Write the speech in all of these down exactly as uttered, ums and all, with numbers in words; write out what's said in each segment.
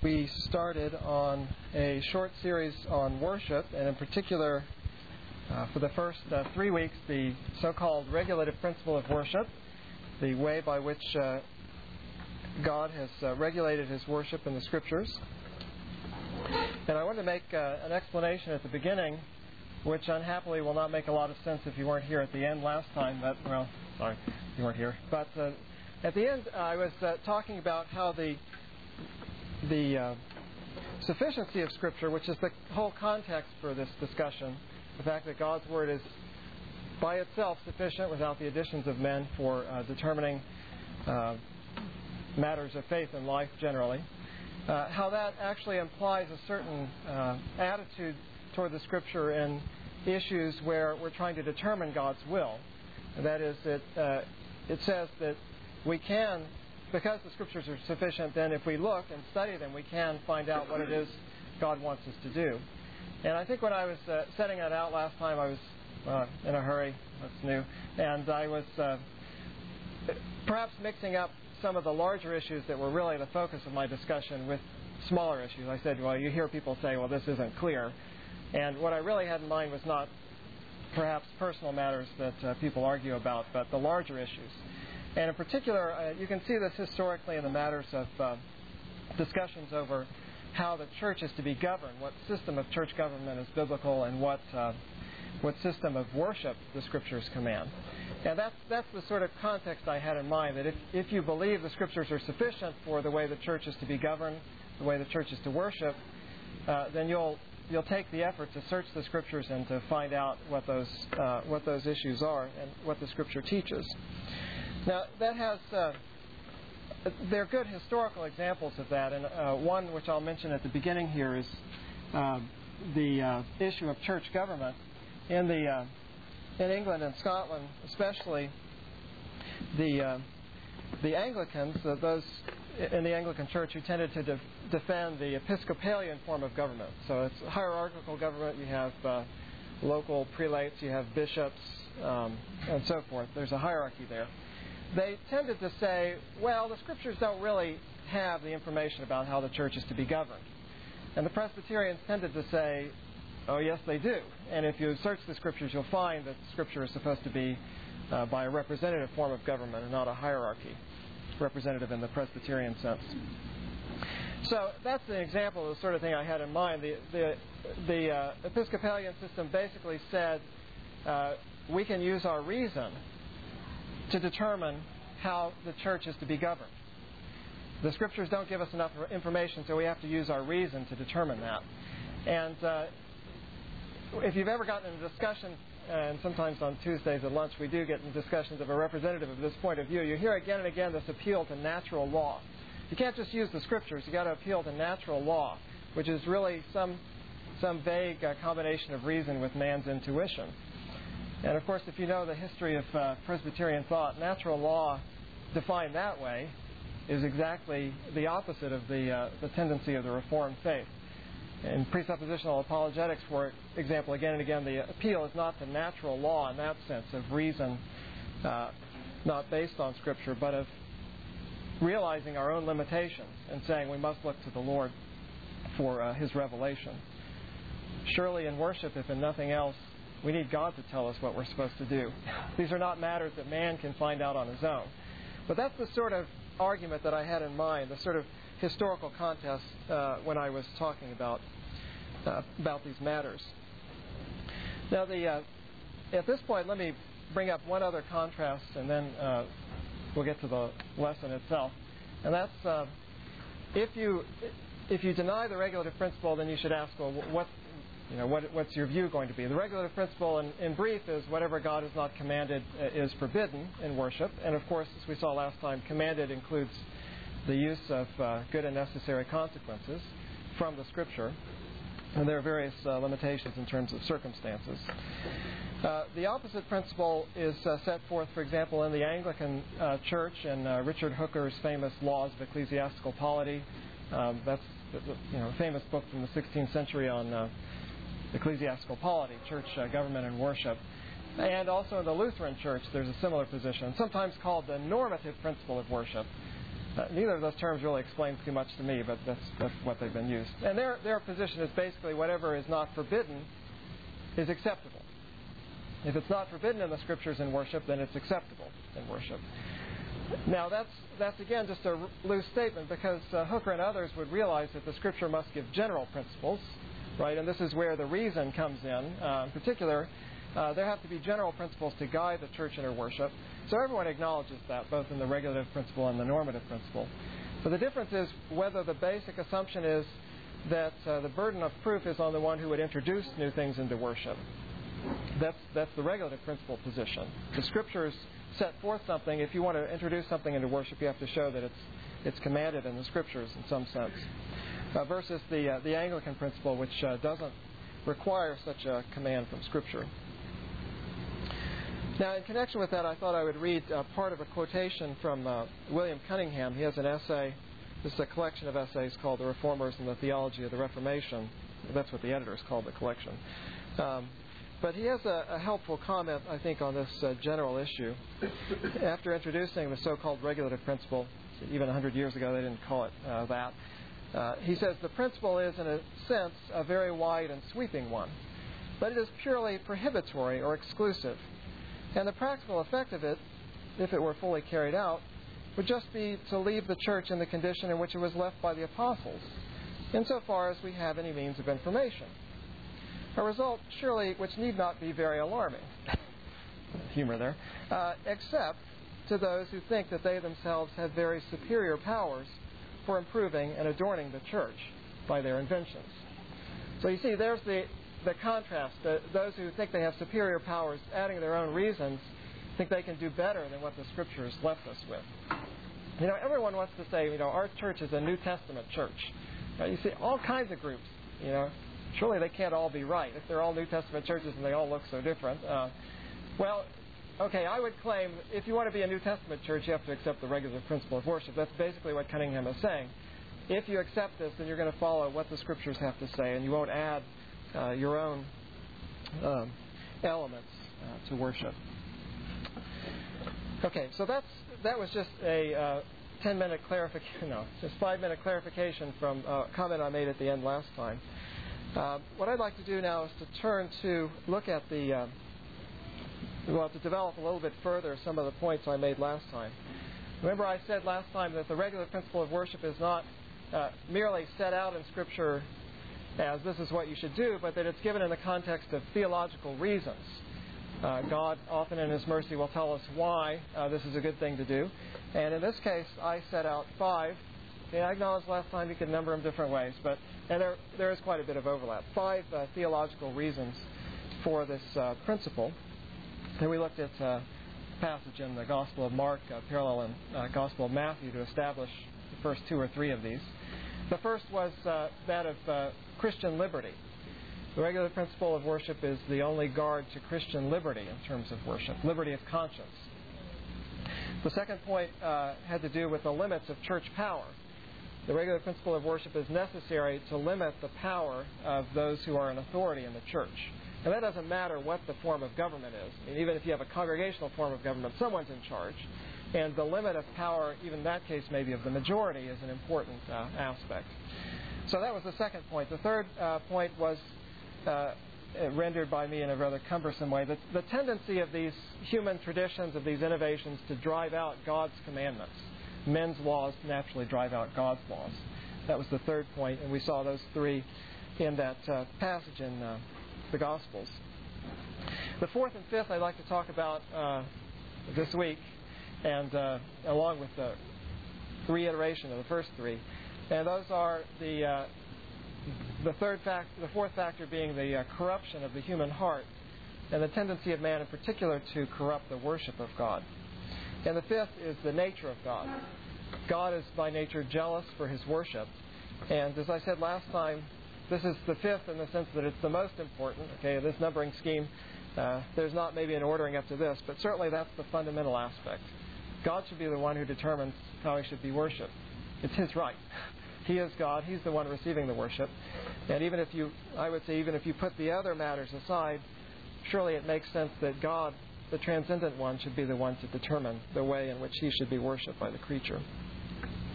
we started on a short series on worship, and in particular, uh, for the first uh, three weeks, the so-called regulative principle of worship, the way by which uh, God has uh, regulated His worship in the Scriptures. And I want to make uh, an explanation at the beginning, which unhappily will not make a lot of sense if you weren't here at the end last time. But well, sorry, you weren't here. But uh, at the end, uh, I was uh, talking about how the the uh, sufficiency of Scripture, which is the whole context for this discussion, the fact that God's Word is by itself sufficient without the additions of men for uh, determining uh, matters of faith and life generally, uh, how that actually implies a certain uh, attitude toward the Scripture in issues where we're trying to determine God's will. And that is, it, uh, it says that we can, because the Scriptures are sufficient, then if we look and study them, we can find out what it is God wants us to do. And I think when I was uh, setting that out last time, I was uh, in a hurry. That's new. And I was uh, perhaps mixing up some of the larger issues that were really the focus of my discussion with smaller issues. I said, well, you hear people say, well, this isn't clear. And what I really had in mind was not perhaps personal matters that uh, people argue about, but the larger issues. And in particular, uh, you can see this historically in the matters of uh, discussions over how the church is to be governed, what system of church government is biblical, and what uh, what system of worship the Scriptures command. And that's that's the sort of context I had in mind, that if, if you believe the Scriptures are sufficient for the way the church is to be governed, the way the church is to worship, uh, then you'll you'll take the effort to search the Scriptures and to find out what those uh, what those issues are and what the Scripture teaches. Now, that has, uh, there are good historical examples of that, and uh, one which I'll mention at the beginning here is uh, the uh, issue of church government. In the uh, in England and Scotland, especially, the uh, the Anglicans, uh, those in the Anglican Church who tended to de- defend the Episcopalian form of government. So it's hierarchical government. You have uh, local prelates, you have bishops, um, and so forth. There's a hierarchy there. They tended to say, well, the Scriptures don't really have the information about how the church is to be governed. And the Presbyterians tended to say, oh, yes, they do. And if you search the Scriptures, you'll find that Scripture is supposed to be uh, by a representative form of government and not a hierarchy, representative in the Presbyterian sense. So that's an example of the sort of thing I had in mind. The, the, the uh, Episcopalian system basically said uh, we can use our reason to determine how the church is to be governed. The Scriptures don't give us enough information, so we have to use our reason to determine that. And uh, if you've ever gotten in a discussion, and sometimes on Tuesdays at lunch we do get in discussions of a representative of this point of view, you hear again and again this appeal to natural law. You can't just use the Scriptures, you've got to appeal to natural law, which is really some, some vague uh, combination of reason with man's intuition. And, of course, if you know the history of uh, Presbyterian thought, natural law defined that way is exactly the opposite of the uh, the tendency of the Reformed faith. In presuppositional apologetics, for example, again and again, the appeal is not to natural law in that sense of reason, uh, not based on Scripture, but of realizing our own limitations and saying we must look to the Lord for uh, His revelation. Surely in worship, if in nothing else, we need God to tell us what we're supposed to do. These are not matters that man can find out on his own. But that's the sort of argument that I had in mind, the sort of historical context uh, when I was talking about uh, about these matters. Now, the uh, at this point, let me bring up one other contrast, and then uh, we'll get to the lesson itself. And that's uh, if you if you deny the regulative principle, then you should ask, well, what You know, what, what's your view going to be? The regulative principle, in, in brief, is whatever God has not commanded uh, is forbidden in worship. And, of course, as we saw last time, commanded includes the use of uh, good and necessary consequences from the Scripture. And there are various uh, limitations in terms of circumstances. Uh, the opposite principle is uh, set forth, for example, in the Anglican uh, Church in uh, Richard Hooker's famous Laws of Ecclesiastical Polity. Um, that's you know, a famous book from the sixteenth century on uh, ecclesiastical polity, church uh, government and worship. And also in the Lutheran Church, there's a similar position, sometimes called the normative principle of worship. Uh, neither of those terms really explains too much to me, but that's, that's what they've been used. And their, their position is basically whatever is not forbidden is acceptable. If it's not forbidden in the Scriptures in worship, then it's acceptable in worship. Now, that's, that's again, just a loose statement, because uh, Hooker and others would realize that the Scripture must give general principles, right? And this is where the reason comes in. Uh, in particular, uh, there have to be general principles to guide the church in her worship. So everyone acknowledges that, both in the regulative principle and the normative principle. But the difference is whether the basic assumption is that uh, the burden of proof is on the one who would introduce new things into worship. That's, that's the regulative principle position. The Scriptures set forth something. If you want to introduce something into worship, you have to show that it's it's commanded in the Scriptures in some sense, uh, versus the uh, the Anglican principle, which uh, doesn't require such a command from Scripture. Now, in connection with that, I thought I would read uh, part of a quotation from uh, William Cunningham. He has an essay. This is a collection of essays called "The Reformers and the Theology of the Reformation." That's what the editors called the collection. Um, But he has a, a helpful comment, I think, on this uh, general issue. After introducing the so-called regulative principle, even one hundred years ago they didn't call it uh, that, uh, he says, the principle is, in a sense, a very wide and sweeping one, but it is purely prohibitory or exclusive. And the practical effect of it, if it were fully carried out, would just be to leave the church in the condition in which it was left by the apostles, insofar as we have any means of information. A result, surely, which need not be very alarming, humor there, uh, except to those who think that they themselves have very superior powers for improving and adorning the church by their inventions. So you see, there's the, the contrast. The, those who think they have superior powers, adding their own reasons, think they can do better than what the Scriptures left us with. You know, everyone wants to say, you know, our church is a New Testament church. Uh, you see all kinds of groups, you know. Surely they can't all be right if they're all New Testament churches and they all look so different. Uh, well, okay, I would claim if you want to be a New Testament church, you have to accept the regular principle of worship. That's basically what Cunningham is saying. If you accept this, then you're going to follow what the Scriptures have to say, and you won't add uh, your own um, elements uh, to worship. Okay, so that's that was just a uh, ten-minute clarification, no, just five-minute clarification from a comment I made at the end last time. Uh, what I'd like to do now is to turn to look at the, uh, well, to develop a little bit further some of the points I made last time. Remember I said last time that the regular principle of worship is not uh, merely set out in Scripture as this is what you should do, but that it's given in the context of theological reasons. Uh, God often in His mercy will tell us why uh, this is a good thing to do. And in this case, I set out five. Okay, I acknowledged last time you could number them different ways, but and there there is quite a bit of overlap. Five uh, theological reasons for this uh, principle. And we looked at uh, a passage in the Gospel of Mark, uh, parallel in uh, Gospel of Matthew, to establish the first two or three of these. The first was uh, that of uh, Christian liberty. The regular principle of worship is the only guard to Christian liberty in terms of worship, liberty of conscience. The second point uh, had to do with the limits of church power. The regular principle of worship is necessary to limit the power of those who are in authority in the church. And that doesn't matter what the form of government is. I mean, even if you have a congregational form of government, someone's in charge. And the limit of power, even in that case maybe of the majority, is an important uh, aspect. So that was the second point. The third uh, point was uh, rendered by me in a rather cumbersome way. The, the tendency of these human traditions, of these innovations, to drive out God's commandments. Men's laws naturally drive out God's laws. That was the third point, and we saw those three in that uh, passage in uh, the Gospels. The fourth and fifth I'd like to talk about uh, this week, and uh, along with the reiteration of the first three, and those are the uh, the third fact, the fourth factor being the uh, corruption of the human heart, and the tendency of man in particular to corrupt the worship of God. And the fifth is the nature of God. God is by nature jealous for His worship. And as I said last time, this is the fifth in the sense that it's the most important. Okay, this numbering scheme, uh, there's not maybe an ordering up to this, but certainly that's the fundamental aspect. God should be the one who determines how He should be worshipped. It's His right. He is God. He's the one receiving the worship. And even if you, I would say, even if you put the other matters aside, surely it makes sense that God, the transcendent one, should be the one to determine the way in which He should be worshipped by the creature.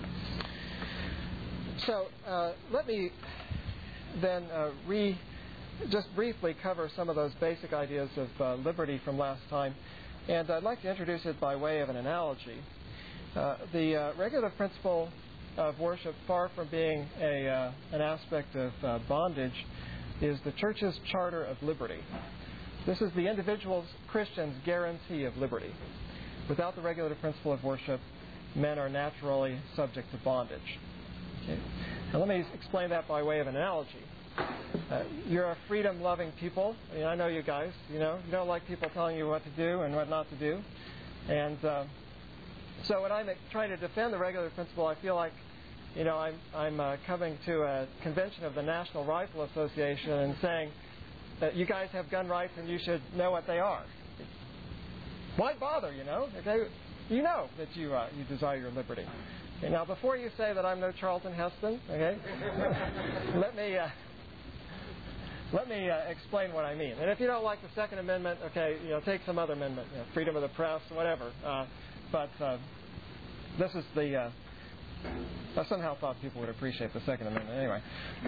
So uh, let me then uh, re just briefly cover some of those basic ideas of uh, liberty from last time. And I'd like to introduce it by way of an analogy. Uh, the uh, regulative principle of worship, far from being a uh, an aspect of uh, bondage, is the church's charter of liberty. This is the individual Christian's guarantee of liberty. Without the regulative principle of worship, men are naturally subject to bondage. Okay? Now let me explain that by way of an analogy. Uh, you're a freedom-loving people. I mean, I know you guys. You know, you don't like people telling you what to do and what not to do. And uh, so when I'm trying to defend the regulative principle, I feel like, you know, I'm I'm uh, coming to a convention of the National Rifle Association and saying that you guys have gun rights and you should know what they are. Why bother? You know, okay, you know that you uh, you desire your liberty. Okay, now, before you say that I'm no Charlton Heston, okay, let me. Uh, Let me uh, explain what I mean. And if you don't like the Second Amendment, okay, you know, take some other amendment, you know, freedom of the press, whatever. Uh, but uh, this is the. Uh, I somehow thought people would appreciate the Second Amendment. Anyway,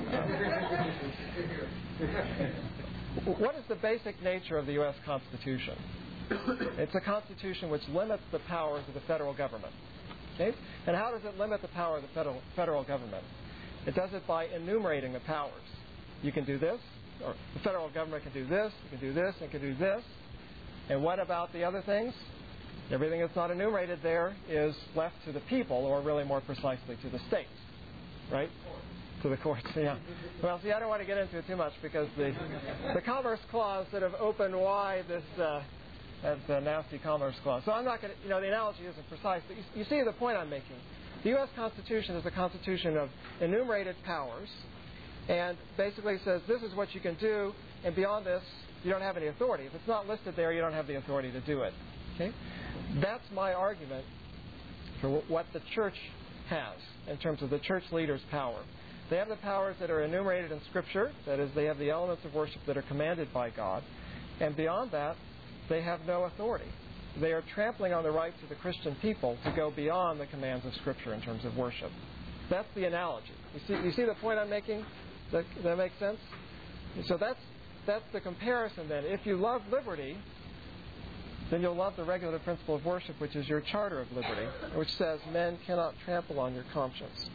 uh, what is the basic nature of the U S Constitution? It's a Constitution which limits the powers of the federal government. Okay? And how does it limit the power of the federal federal government? It does it by enumerating the powers. You can do this. Or the federal government can do this, it can do this, it can do this. And what about the other things? Everything that's not enumerated there is left to the people, or really more precisely to the states, right? To the courts, yeah. Well, see, I don't want to get into it too much because the the Commerce Clause sort of opened wide this uh, that uh, nasty Commerce Clause. So I'm not going to, you know, the analogy isn't precise, but you, you see the point I'm making. The U S Constitution is a constitution of enumerated powers. And basically says this is what you can do, and beyond this, you don't have any authority. If it's not listed there, you don't have the authority to do it. Okay? That's my argument for what the church has in terms of the church leader's power. They have the powers that are enumerated in Scripture. That is, they have the elements of worship that are commanded by God. And beyond that, they have no authority. They are trampling on the rights of the Christian people to go beyond the commands of Scripture in terms of worship. That's the analogy. You see, you see the point I'm making? Does that, that make sense? So that's that's the comparison then. If you love liberty, then you'll love the regulative principle of worship, which is your charter of liberty, which says men cannot trample on your conscience.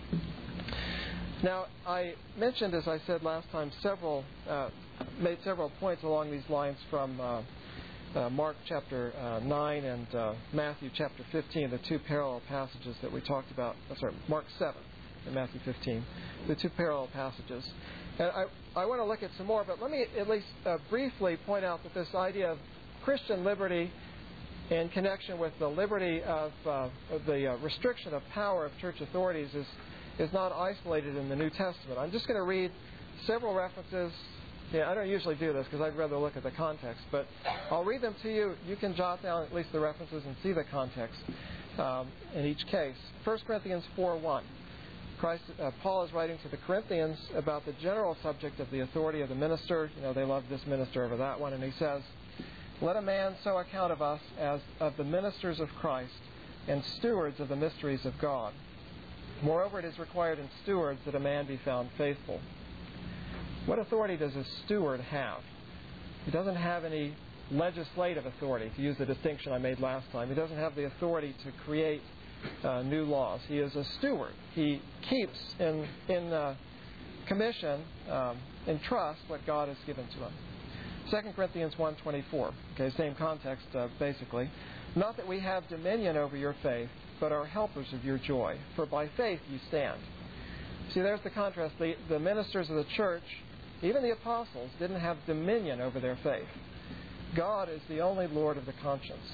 Now, I mentioned, as I said last time, several uh, made several points along these lines from uh, uh, Mark chapter uh, nine and uh, Matthew chapter fifteen, the two parallel passages that we talked about. Oh, sorry, Mark seven. In Matthew fifteen, the two parallel passages. And I, I want to look at some more, but let me at least uh, briefly point out that this idea of Christian liberty in connection with the liberty of, uh, of the uh, restriction of power of church authorities is, is not isolated in the New Testament. I'm just going to read several references. Yeah, I don't usually do this because I'd rather look at the context, but I'll read them to you. You can jot down at least the references and see the context um, in each case. First Corinthians four one. Christ, uh, Paul is writing to the Corinthians about the general subject of the authority of the minister. You know, they love this minister over that one. And he says, let a man so account of us as of the ministers of Christ and stewards of the mysteries of God. Moreover, it is required in stewards that a man be found faithful. What authority does a steward have? He doesn't have any legislative authority, to use the distinction I made last time. He doesn't have the authority to create Uh, new laws. He is a steward. He keeps in in uh, commission, um, in trust, what God has given to him. Second Corinthians one twenty-four. Okay, same context, uh, basically. Not that we have dominion over your faith, but are helpers of your joy. For by faith you stand. See, there's the contrast. The, the ministers of the church, even the apostles, didn't have dominion over their faith. God is the only Lord of the conscience.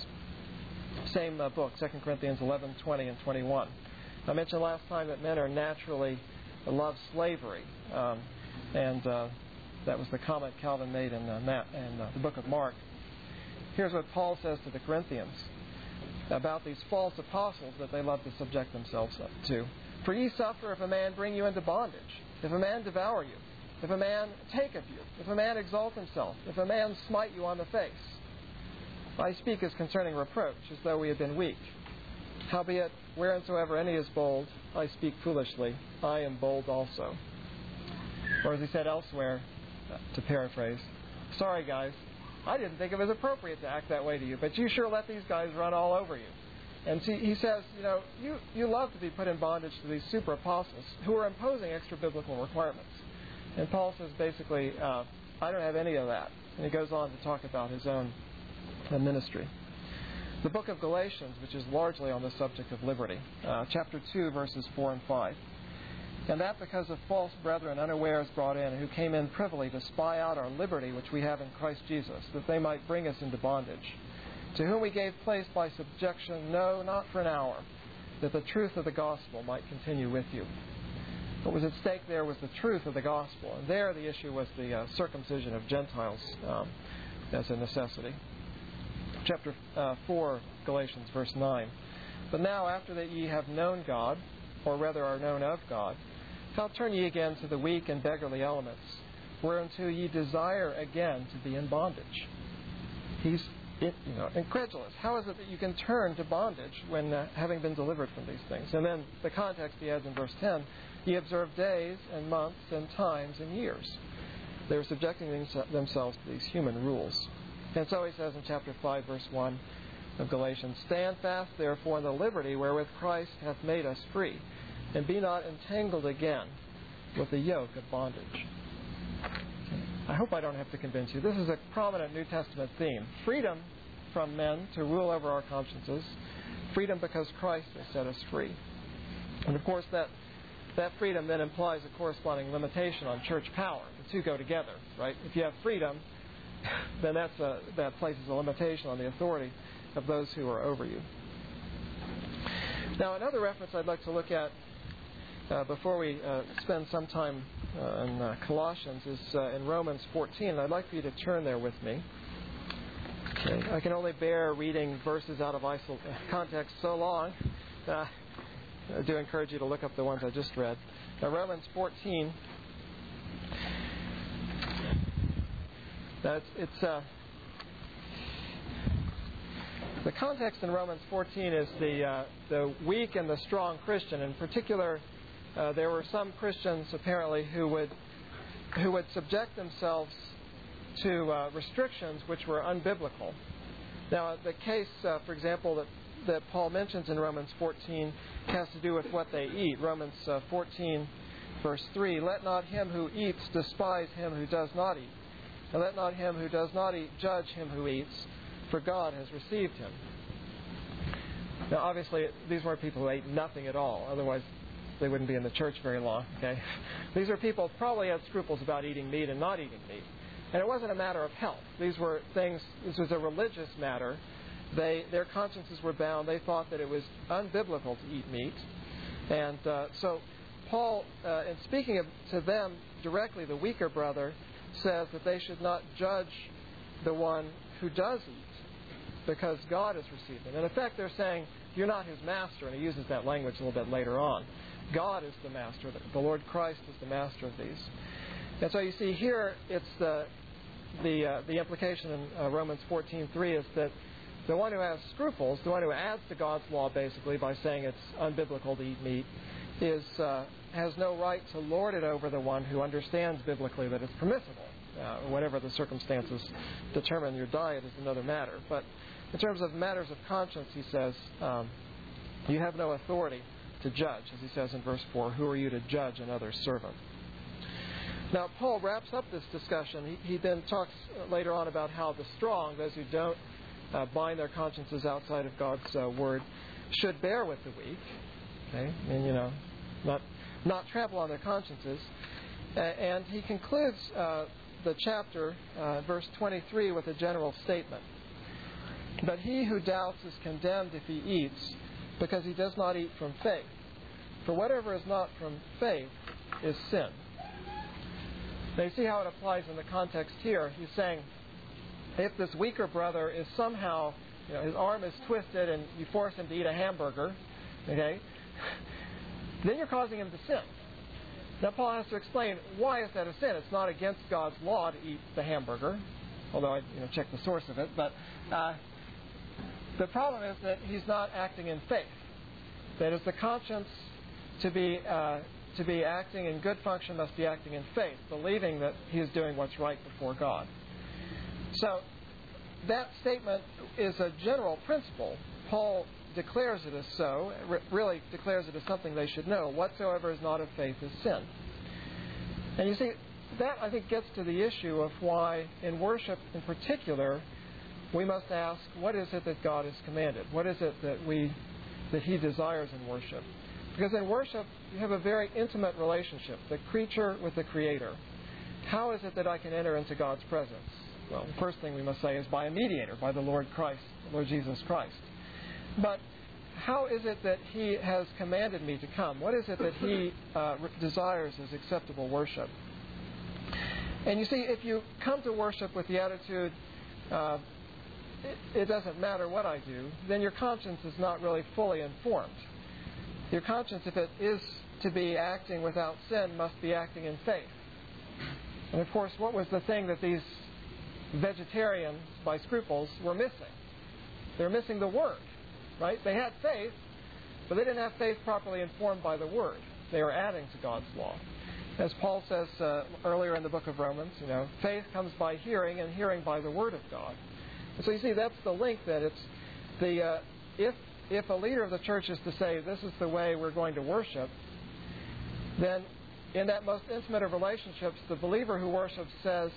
Same uh, book, Second Corinthians eleven, twenty, and twenty-one. I mentioned last time that men are naturally love slavery, um, and uh, that was the comment Calvin made in, uh, Matt, in uh, the book of Mark. Here's what Paul says to the Corinthians about these false apostles that they love to subject themselves to. For ye suffer if a man bring you into bondage, if a man devour you, if a man take of you, if a man exalt himself, if a man smite you on the face. I speak as concerning reproach, as though we had been weak. Howbeit, wheresoever any is bold, I speak foolishly. I am bold also. Or as he said elsewhere, to paraphrase, sorry guys, I didn't think it was appropriate to act that way to you, but you sure let these guys run all over you. And see, he says, you know, you, you love to be put in bondage to these super apostles who are imposing extra biblical requirements. And Paul says basically, uh, I don't have any of that. And he goes on to talk about his own uh, ministry. The book of Galatians, which is largely on the subject of liberty, uh, chapter two, verses four and five. And that because of false brethren unawares brought in, who came in privily to spy out our liberty which we have in Christ Jesus, that they might bring us into bondage. To whom we gave place by subjection, no, not for an hour, that the truth of the gospel might continue with you. What was at stake there was the truth of the gospel. And there the issue was the uh, circumcision of Gentiles um, as a necessity. Chapter uh, four, Galatians, verse nine. But now, after that ye have known God, or rather are known of God, how turn ye again to the weak and beggarly elements, whereunto ye desire again to be in bondage? He's it, you know, incredulous. How is it that you can turn to bondage when uh, having been delivered from these things? And then the context he adds in verse ten, ye observe days and months and times and years. They're subjecting themselves to these human rules. And so he says in chapter five, verse one of Galatians, stand fast therefore in the liberty wherewith Christ hath made us free, and be not entangled again with the yoke of bondage. I hope I don't have to convince you. This is a prominent New Testament theme. Freedom from men to rule over our consciences. Freedom because Christ has set us free. And of course that that freedom then implies a corresponding limitation on church power. The two go together, right? If you have freedom, then that's a, that places a limitation on the authority of those who are over you. Now, another reference I'd like to look at uh, before we uh, spend some time uh, in uh, Colossians is uh, in Romans fourteen. I'd like for you to turn there with me. Okay. I can only bear reading verses out of isol- context so long. Uh, I do encourage you to look up the ones I just read. Now, Romans fourteen. That's, it's uh, the context in Romans fourteen is the uh, the weak and the strong Christian. In particular, uh, there were some Christians apparently who would who would subject themselves to uh, restrictions which were unbiblical. Now, the case, uh, for example, that that Paul mentions in Romans fourteen has to do with what they eat. Romans uh, fourteen, verse three: let not him who eats despise him who does not eat. And let not him who does not eat judge him who eats, for God has received him. Now, obviously, these weren't people who ate nothing at all. Otherwise, they wouldn't be in the church very long. Okay, these are people who probably had scruples about eating meat and not eating meat. And it wasn't a matter of health. These were things, this was a religious matter. They, their consciences were bound. They thought that it was unbiblical to eat meat. And uh, so Paul, uh, in speaking of, to them directly, the weaker brother, says that they should not judge the one who does eat, because God has received him. In effect, they're saying, you're not his master, and he uses that language a little bit later on. God is the master. The Lord Christ is the master of these. And so you see here, it's the the uh, the implication in uh, Romans fourteen three is that the one who has scruples, the one who adds to God's law basically by saying it's unbiblical to eat meat, is uh, has no right to lord it over the one who understands biblically that it's permissible. Uh, whatever the circumstances determine your diet is another matter. But in terms of matters of conscience, he says, um, you have no authority to judge, as he says in verse four. Who are you to judge another's servant? Now, Paul wraps up this discussion. He, he then talks later on about how the strong, those who don't uh, bind their consciences outside of God's uh, word, should bear with the weak. Okay, and you know, not not trample on their consciences. Uh, and he concludes uh, the chapter, uh, verse twenty-three, with a general statement. But he who doubts is condemned if he eats, because he does not eat from faith. For whatever is not from faith is sin. Now you see how it applies in the context here. He's saying, if this weaker brother is somehow, you know, his arm is twisted and you force him to eat a hamburger, okay, then you're causing him to sin. Now Paul has to explain, why is that a sin? It's not against God's law to eat the hamburger, although I you know, check the source of it. But uh, the problem is that he's not acting in faith. That is, the conscience to be uh, to be acting in good function must be acting in faith, believing that he is doing what's right before God. So that statement is a general principle. Paul declares it as so, really declares it as something they should know. Whatsoever is not of faith is sin. And you see, that I think gets to the issue of why in worship in particular we must ask, what is it that God has commanded? What is it that we that he desires in worship? Because in worship you have a very intimate relationship, the creature with the Creator. How is it that I can enter into God's presence? Well, the first thing we must say is by a mediator, by the Lord Christ, the Lord Jesus Christ. But how is it that he has commanded me to come? What is it that he uh, desires as acceptable worship? And you see, if you come to worship with the attitude, uh, it, it doesn't matter what I do, then your conscience is not really fully informed. Your conscience, if it is to be acting without sin, must be acting in faith. And of course, what was the thing that these vegetarians, by scruples, were missing? They were missing the Word, right? They had faith, but they didn't have faith properly informed by the Word. They were adding to God's law. As Paul says uh, earlier in the book of Romans, you know, faith comes by hearing, and hearing by the Word of God. And so you see, that's the link. That it's the uh, if if a leader of the church is to say this is the way we're going to worship, then in that most intimate of relationships, the believer who worships says,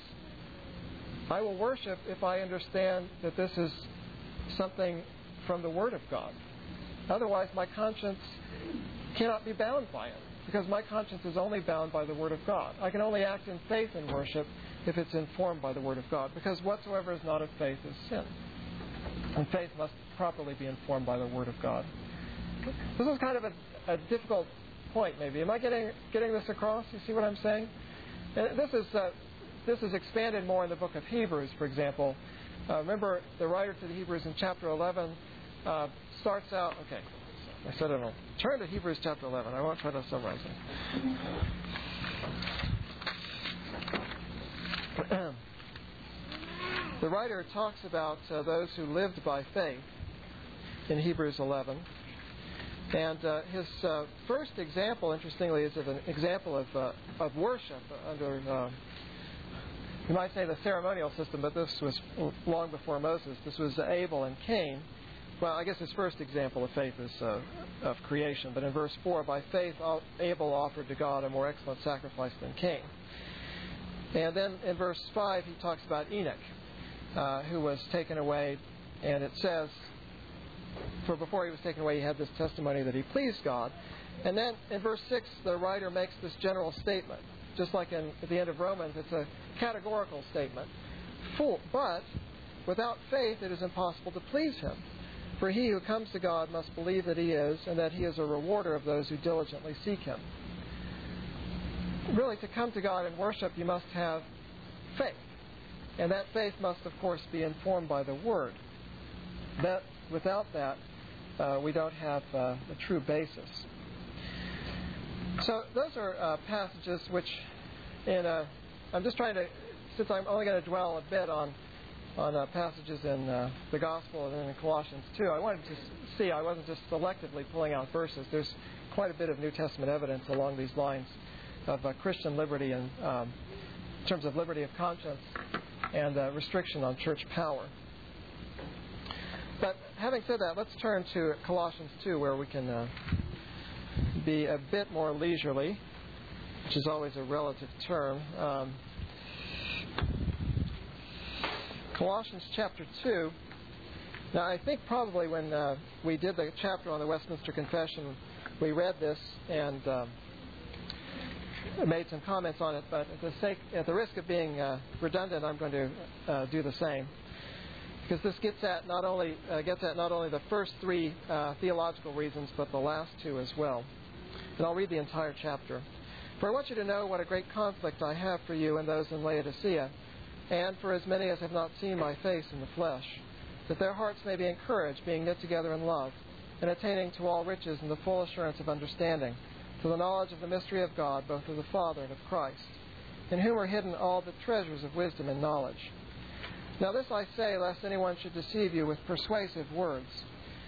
I will worship if I understand that this is something from the Word of God. Otherwise, my conscience cannot be bound by it, because my conscience is only bound by the Word of God. I can only act in faith in worship if it's informed by the Word of God, because whatsoever is not of faith is sin. And faith must properly be informed by the Word of God. This is kind of a, a difficult point, maybe. Am I getting getting this across? You see what I'm saying? And this is uh, this is expanded more in the book of Hebrews, for example. Uh, remember, the writer to the Hebrews in chapter eleven uh, starts out... Okay, I said it'll turn to Hebrews chapter eleven. I won't try to summarize it. The writer talks about uh, those who lived by faith in Hebrews eleven. And uh, his uh, first example, interestingly, is of an example of uh, of worship under, uh, you might say, the ceremonial system, but this was long before Moses. This was Abel and Cain. Well, I guess his first example of faith is uh, of creation. But in verse four, by faith Abel offered to God a more excellent sacrifice than Cain. And then in verse five, he talks about Enoch, uh, who was taken away, and it says, for before he was taken away, he had this testimony that he pleased God. And then in verse six, the writer makes this general statement. Just like in, at the end of Romans, it's a categorical statement. Full, but without faith, it is impossible to please him. For he who comes to God must believe that he is, and that he is a rewarder of those who diligently seek him. Really, to come to God and worship, you must have faith. And that faith must, of course, be informed by the Word. That Without that, uh, we don't have uh, a true basis. So those are uh, passages which, in a, I'm just trying to, since I'm only going to dwell a bit on on uh, passages in uh, the Gospel and then in Colossians two, I wanted to see, I wasn't just selectively pulling out verses. There's quite a bit of New Testament evidence along these lines of uh, Christian liberty and um, in terms of liberty of conscience and uh, restriction on church power. But having said that, let's turn to Colossians two, where we can uh, be a bit more leisurely, which is always a relative term. Um, Colossians chapter two. Now, I think probably when uh, we did the chapter on the Westminster Confession, we read this and um, made some comments on it. But at the sake, at the risk of being uh, redundant, I'm going to uh, do the same. Because this gets at not only uh, gets at not only the first three uh, theological reasons, but the last two as well. And I'll read the entire chapter. For I want you to know what a great conflict I have for you and those in Laodicea, and for as many as have not seen my face in the flesh, that their hearts may be encouraged, being knit together in love, and attaining to all riches and the full assurance of understanding, to the knowledge of the mystery of God, both of the Father and of Christ, in whom are hidden all the treasures of wisdom and knowledge. Now this I say, lest anyone should deceive you with persuasive words.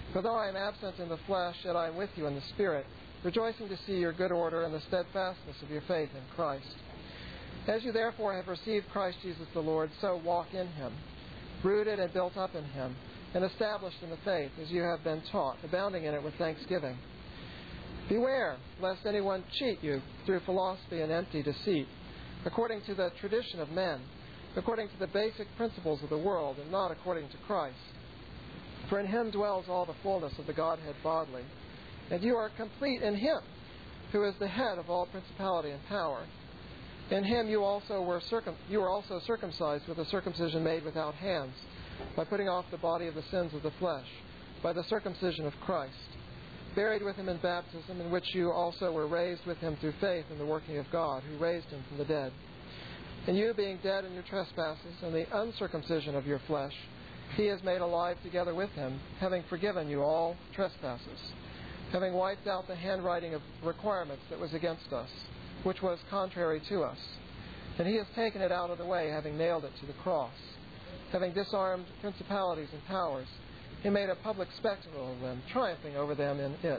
For though I am absent in the flesh, yet I am with you in the Spirit, rejoicing to see your good order and the steadfastness of your faith in Christ. As you therefore have received Christ Jesus the Lord, so walk in him, rooted and built up in him, and established in the faith, as you have been taught, abounding in it with thanksgiving. Beware, lest anyone cheat you through philosophy and empty deceit, according to the tradition of men, according to the basic principles of the world, and not according to Christ. For in him dwells all the fullness of the Godhead bodily, and you are complete in him, who is the head of all principality and power. In him you also were circum- you were also circumcised with a circumcision made without hands, by putting off the body of the sins of the flesh, by the circumcision of Christ, buried with him in baptism, in which you also were raised with him through faith in the working of God, who raised him from the dead. And you, being dead in your trespasses and the uncircumcision of your flesh, he has made alive together with him, having forgiven you all trespasses, having wiped out the handwriting of requirements that was against us, which was contrary to us. And he has taken it out of the way, having nailed it to the cross. Having disarmed principalities and powers, he made a public spectacle of them, triumphing over them in it.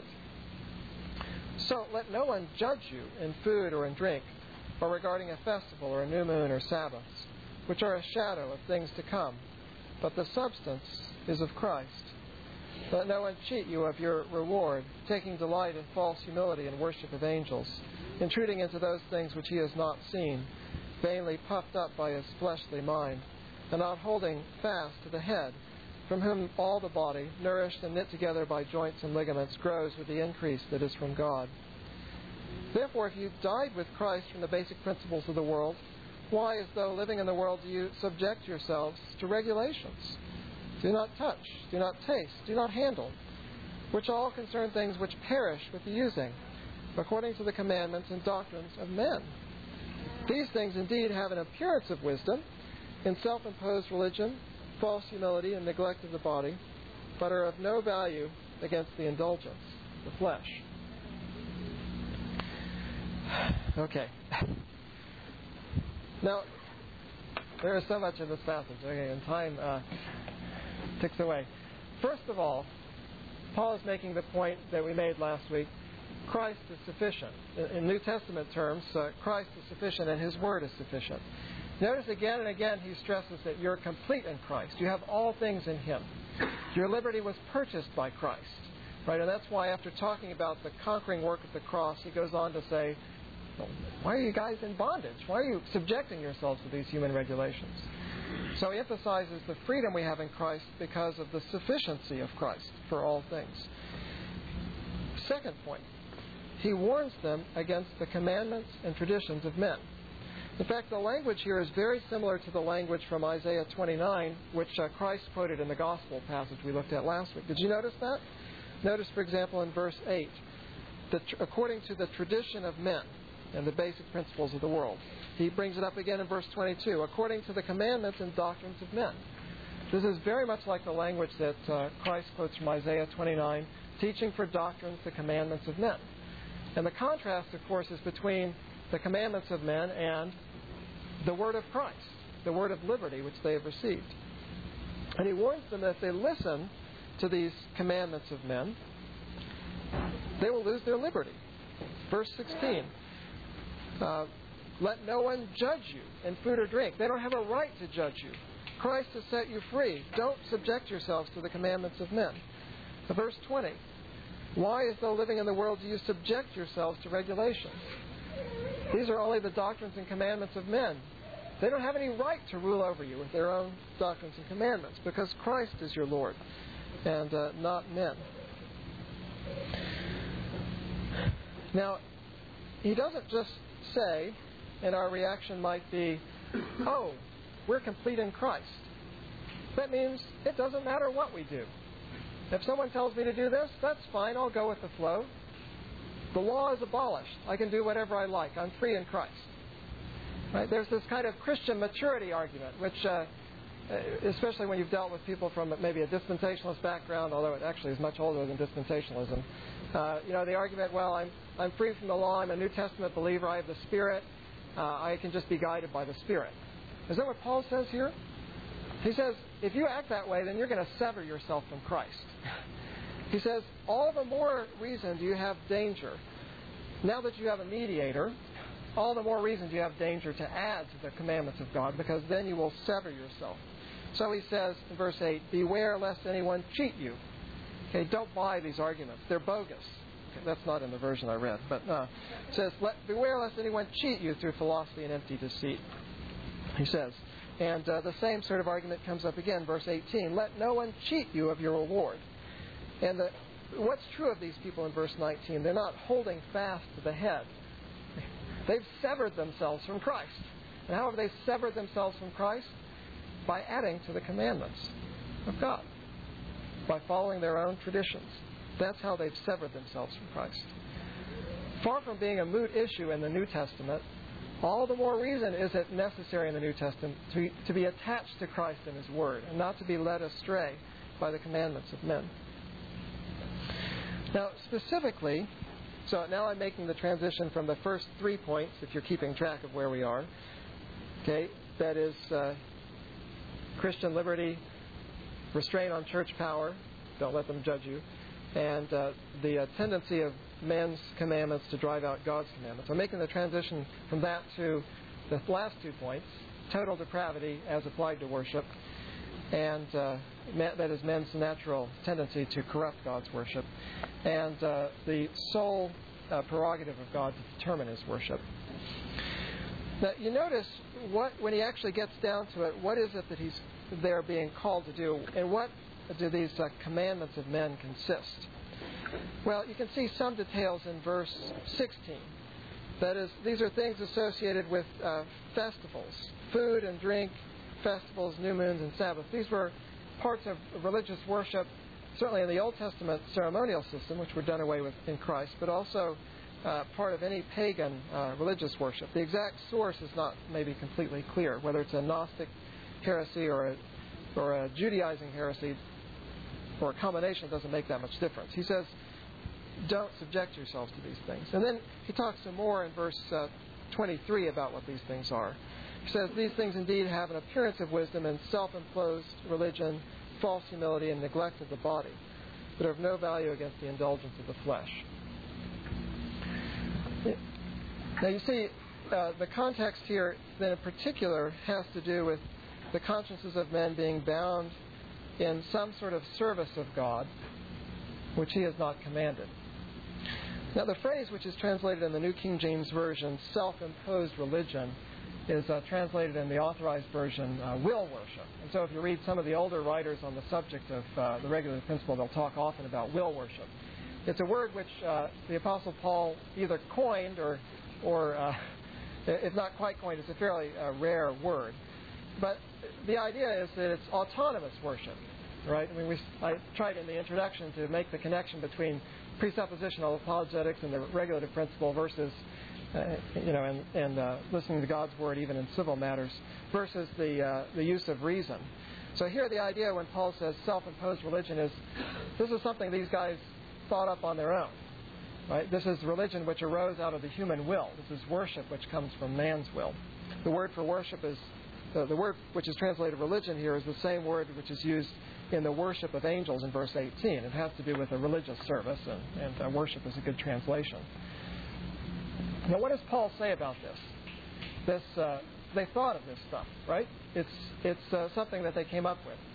So let no one judge you in food or in drink, or regarding a festival or a new moon or Sabbaths, which are a shadow of things to come, but the substance is of Christ. Let no one cheat you of your reward, taking delight in false humility and worship of angels, intruding into those things which he has not seen, vainly puffed up by his fleshly mind, and not holding fast to the head, from whom all the body, nourished and knit together by joints and ligaments, grows with the increase that is from God. Therefore, if you died with Christ from the basic principles of the world, why, as though living in the world, do you subject yourselves to regulations? Do not touch, do not taste, do not handle, which all concern things which perish with the using, according to the commandments and doctrines of men. These things indeed have an appearance of wisdom in self-imposed religion, false humility, and neglect of the body, but are of no value against the indulgence of the flesh. Okay. Now, there is so much in this passage, okay, and time uh, ticks away. First of all, Paul is making the point that we made last week. Christ is sufficient. In, in New Testament terms, uh, Christ is sufficient and his word is sufficient. Notice again and again he stresses that you're complete in Christ. You have all things in him. Your liberty was purchased by Christ. Right? And that's why after talking about the conquering work of the cross, he goes on to say, well, why are you guys in bondage? Why are you subjecting yourselves to these human regulations? So he emphasizes the freedom we have in Christ because of the sufficiency of Christ for all things. Second point, he warns them against the commandments and traditions of men. In fact, the language here is very similar to the language from Isaiah twenty-nine, which uh, Christ quoted in the Gospel passage we looked at last week. Did you notice that? Notice, for example, in verse eight, that tr- according to the tradition of men and the basic principles of the world. He brings it up again in verse twenty-two, according to the commandments and doctrines of men. This is very much like the language that uh, Christ quotes from Isaiah twenty-nine, teaching for doctrines the commandments of men. And the contrast, of course, is between the commandments of men and the word of Christ, the word of liberty which they have received. And he warns them that if they listen to these commandments of men, they will lose their liberty. Verse sixteen, uh, let no one judge you in food or drink. They don't have a right to judge you. Christ has set you free. Don't subject yourselves to the commandments of men. Uh, verse twenty, why, as though living in the world, do you subject yourselves to regulations? These are only the doctrines and commandments of men. They don't have any right to rule over you with their own doctrines and commandments because Christ is your Lord and uh, not men. Now, he doesn't just say, and our reaction might be, oh, we're complete in Christ. That means it doesn't matter what we do. If someone tells me to do this, that's fine. I'll go with the flow. The law is abolished. I can do whatever I like. I'm free in Christ. Right? There's this kind of Christian maturity argument, which, uh, especially when you've dealt with people from maybe a dispensationalist background, although it actually is much older than dispensationalism. Uh, you know, the argument, well, I'm I'm free from the law. I'm a New Testament believer. I have the Spirit. Uh, I can just be guided by the Spirit. Is that what Paul says here? He says, if you act that way, then you're going to sever yourself from Christ. He says, all the more reason do you have danger. Now that you have a mediator, all the more reason do you have danger to add to the commandments of God, because then you will sever yourself. So he says in verse eight, beware lest anyone cheat you. Okay, don't buy these arguments. They're bogus. Okay, that's not in the version I read. But uh, it says, Let, beware lest anyone cheat you through philosophy and empty deceit. He says. And uh, the same sort of argument comes up again, verse eighteen. Let no one cheat you of your reward. And the, what's true of these people in verse nineteen? They're not holding fast to the head. They've severed themselves from Christ. And how have they severed themselves from Christ? By adding to the commandments of God. By following their own traditions. That's how they've severed themselves from Christ. Far from being a moot issue in the New Testament, all the more reason is it necessary in the New Testament to, to be attached to Christ and His Word, and not to be led astray by the commandments of men. Now, specifically, so now I'm making the transition from the first three points, if you're keeping track of where we are. Okay, that is uh, Christian liberty, restraint on church power, don't let them judge you, and uh, the uh, tendency of men's commandments to drive out God's commandments. I'm making the transition from that to the last two points, total depravity as applied to worship, and uh, that is men's natural tendency to corrupt God's worship, and uh, the sole uh, prerogative of God to determine His worship. Now, you notice what when he actually gets down to it, what is it that he's there being called to do, and what do these uh, commandments of men consist? Well, you can see some details in verse sixteen. That is, these are things associated with uh, festivals, food and drink, festivals, new moons, and Sabbath. These were parts of religious worship, certainly in the Old Testament ceremonial system, which were done away with in Christ, but also uh, part of any pagan uh, religious worship. The exact source is not maybe completely clear, whether it's a Gnostic heresy or a, or a Judaizing heresy, or a combination. Doesn't make that much difference. He says, don't subject yourselves to these things. And then he talks some more in verse uh, twenty-three about what these things are. He says, these things indeed have an appearance of wisdom and self-imposed religion, false humility, and neglect of the body, but are of no value against the indulgence of the flesh. Now you see, uh, the context here then in particular has to do with the consciences of men being bound in some sort of service of God, which He has not commanded. Now the phrase which is translated in the New King James Version, self-imposed religion, is uh, translated in the Authorized Version, uh, will worship. And so if you read some of the older writers on the subject of uh, the regulative principle, they'll talk often about will worship. It's a word which uh, the Apostle Paul either coined or, or uh, if not quite coined, it's a fairly uh, rare word. But the idea is that it's autonomous worship, right? I mean, we, I tried in the introduction to make the connection between presuppositional apologetics and the regulative principle versus, uh, you know, and, and uh, listening to God's word even in civil matters versus the uh, the use of reason. So here the idea when Paul says self-imposed religion is this is something these guys thought up on their own, right? This is religion which arose out of the human will. This is worship which comes from man's will. The word for worship is The, the word which is translated religion here is the same word which is used in the worship of angels in verse eighteen. It has to do with a religious service, and, and uh, worship is a good translation. Now, what does Paul say about this? This uh, they thought of this stuff, right? It's it's uh, something that they came up with.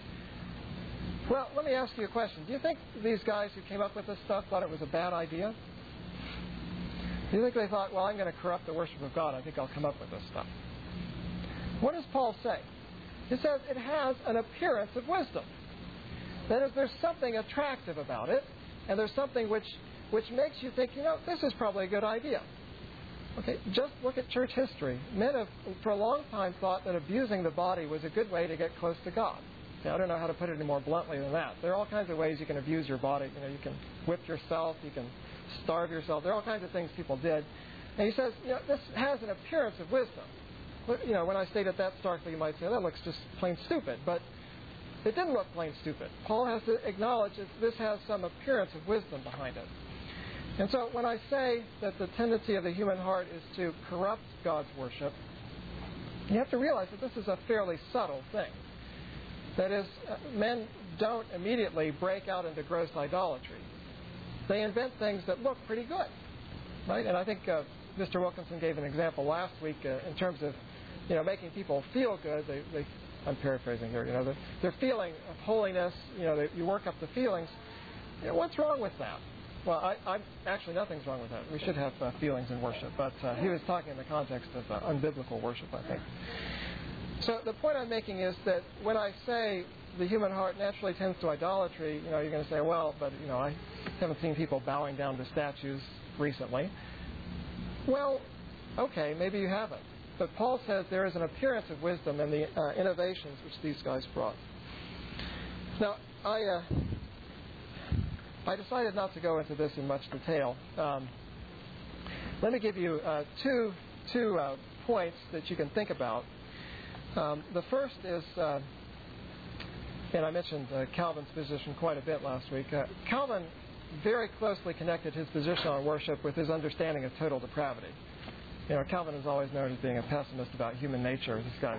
Well, let me ask you a question. Do you think these guys who came up with this stuff thought it was a bad idea? Do you think they thought, well, I'm going to corrupt the worship of God, I think I'll come up with this stuff? What does Paul say? He says it has an appearance of wisdom. That is, there's something attractive about it, and there's something which, which makes you think, you know, this is probably a good idea. Okay, just look at church history. Men have, for a long time, thought that abusing the body was a good way to get close to God. Okay, I don't know how to put it any more bluntly than that. There are all kinds of ways you can abuse your body. You know, you can whip yourself, you can starve yourself. There are all kinds of things people did. And he says, you know, this has an appearance of wisdom. You know, when I state it that starkly, you might say, that looks just plain stupid. But it didn't look plain stupid. Paul has to acknowledge that this has some appearance of wisdom behind it. And so when I say that the tendency of the human heart is to corrupt God's worship, you have to realize that this is a fairly subtle thing. That is, uh, men don't immediately break out into gross idolatry. They invent things that look pretty good, right? And I think uh, Mister Wilkinson gave an example last week uh, in terms of, you know, making people feel good. They, they I'm paraphrasing here. You know, the, their feeling of holiness. You know, they, you work up the feelings. You know, what's wrong with that? Well, I, I actually nothing's wrong with that. We should have uh, feelings in worship, but uh, he was talking in the context of uh, unbiblical worship, I think. So the point I'm making is that when I say the human heart naturally tends to idolatry, you know, you're going to say, well, but you know, I haven't seen people bowing down to statues recently. Well, okay, maybe you haven't. But Paul says there is an appearance of wisdom in the uh, innovations which these guys brought. Now, I uh, I decided not to go into this in much detail. Um, let me give you uh, two two uh, points that you can think about. Um, the first is, uh, and I mentioned uh, Calvin's position quite a bit last week. Uh, Calvin very closely connected his position on worship with his understanding of total depravity. You know, Calvin is always known as being a pessimist about human nature. This guy,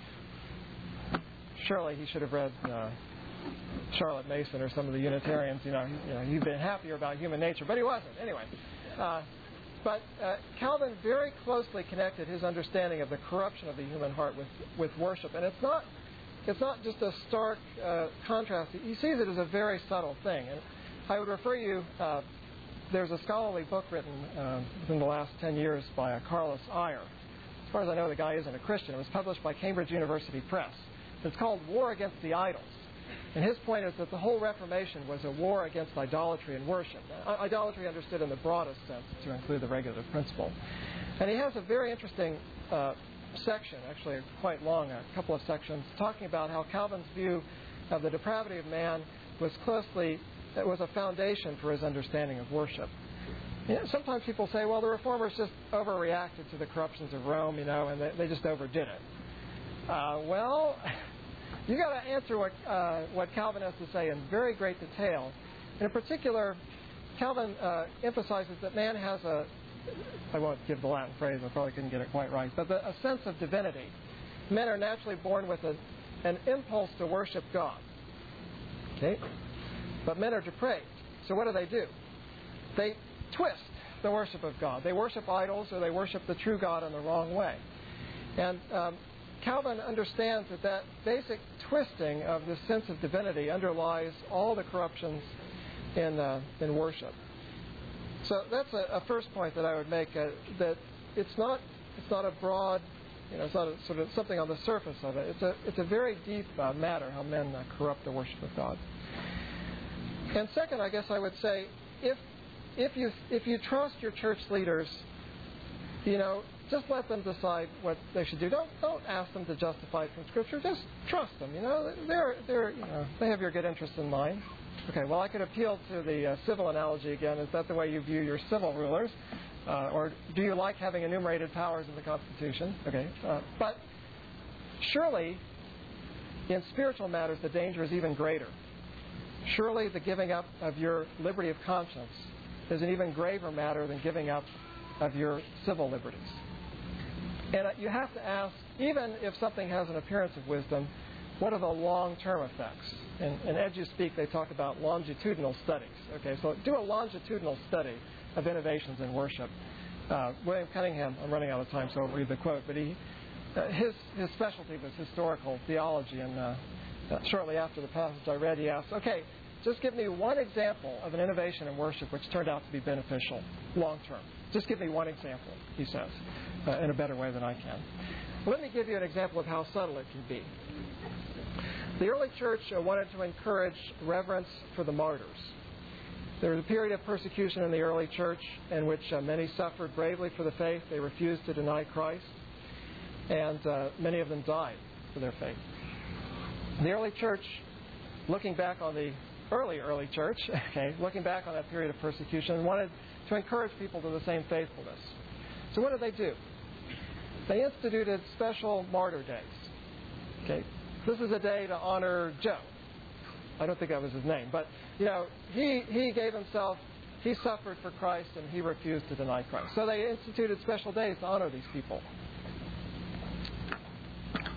surely he should have read uh, Charlotte Mason or some of the Unitarians. You know, you know, he'd been happier about human nature, but he wasn't. Anyway, uh, but uh, Calvin very closely connected his understanding of the corruption of the human heart with with worship, and it's not it's not just a stark uh, contrast. He sees it as a very subtle thing, and I would refer you. Uh, There's a scholarly book written uh, within the last ten years by uh, Carlos Iyer. As far as I know, the guy isn't a Christian. It was published by Cambridge University Press. It's called War Against the Idols. And his point is that the whole Reformation was a war against idolatry and worship. Uh, idolatry understood in the broadest sense to include the regulative principle. And he has a very interesting uh, section, actually quite long, a couple of sections, talking about how Calvin's view of the depravity of man was closely It was a foundation for his understanding of worship. You know, sometimes people say, well, the Reformers just overreacted to the corruptions of Rome, you know, and they, they just overdid it. Uh, well, you got to answer what uh, what Calvin has to say in very great detail. And in particular, Calvin uh, emphasizes that man has a, I won't give the Latin phrase, I probably couldn't get it quite right, but the, a sense of divinity. Men are naturally born with a, an impulse to worship God. Okay? But men are depraved. So what do they do? They twist the worship of God. They worship idols or they worship the true God in the wrong way. And um, Calvin understands that that basic twisting of the sense of divinity underlies all the corruptions in uh, in worship. So that's a, a first point that I would make, uh, that it's not it's not a broad, you know, it's not a, sort of something on the surface of it. It's a it's a very deep uh, matter how men uh, corrupt the worship of God. And second, I guess I would say, if if you if you trust your church leaders, you know, just let them decide what they should do. Don't don't ask them to justify it from Scripture. Just trust them. You know, they're they're you know they have your good interests in mind. Okay. Well, I could appeal to the uh, civil analogy again. Is that the way you view your civil rulers, uh, or do you like having enumerated powers in the Constitution? Okay. Uh, but surely, in spiritual matters, the danger is even greater. Surely the giving up of your liberty of conscience is an even graver matter than giving up of your civil liberties. And you have to ask, even if something has an appearance of wisdom, what are the long-term effects? In, in EduSpeak, they talk about longitudinal studies. Okay, so do a longitudinal study of innovations in worship. Uh, William Cunningham, I'm running out of time, so I'll read the quote, but he, uh, his, his specialty was historical theology, and uh, Uh, shortly after the passage I read, he asked, okay, just give me one example of an innovation in worship which turned out to be beneficial long term. Just give me one example, he says, uh, in a better way than I can. Let me give you an example of how subtle it can be. The early church uh, wanted to encourage reverence for the martyrs. There was a period of persecution in the early church in which uh, many suffered bravely for the faith. They refused to deny Christ, and uh, many of them died for their faith. The early church, looking back on the early, early church, okay, looking back on that period of persecution, wanted to encourage people to the same faithfulness. So what did they do? They instituted special martyr days. Okay, this is a day to honor Joe. I don't think that was his name, but you know, he he gave himself, he suffered for Christ, and he refused to deny Christ. So they instituted special days to honor these people.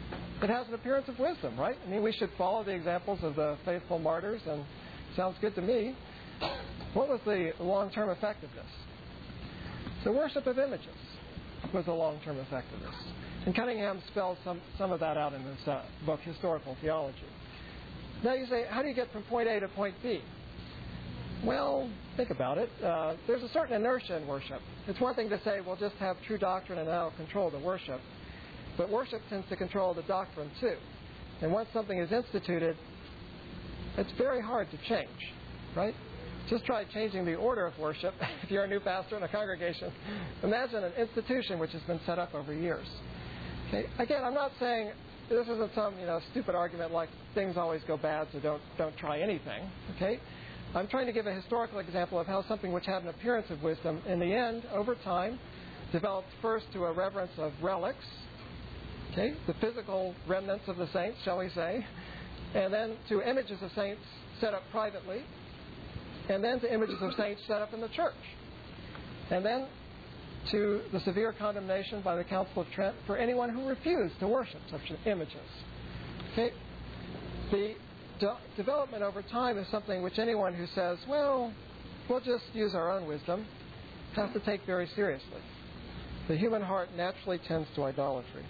it has an appearance of wisdom, right? I mean, we should follow the examples of the faithful martyrs, and sounds good to me. What was the long-term effect of this? The worship of images was the long-term effect of this. And Cunningham spells some, some of that out in his uh, book, Historical Theology. Now you say, how do you get from point A to point B? Well, think about it. Uh, there's a certain inertia in worship. It's one thing to say, we'll just have true doctrine and that'll control the worship. But worship tends to control the doctrine too. And once something is instituted, it's very hard to change, right? Just try changing the order of worship if you're a new pastor in a congregation. Imagine an institution which has been set up over years. Okay? Again, I'm not saying this isn't some you know stupid argument like things always go bad, so don't don't try anything. Okay? I'm trying to give a historical example of how something which had an appearance of wisdom, in the end, over time, developed first to a reverence of relics, okay, the physical remnants of the saints, shall we say, and then to images of saints set up privately, and then to images of saints set up in the church, and then to the severe condemnation by the Council of Trent for anyone who refused to worship such images. Okay, the de- development over time is something which anyone who says, well, we'll just use our own wisdom, has to take very seriously. The human heart naturally tends to idolatry.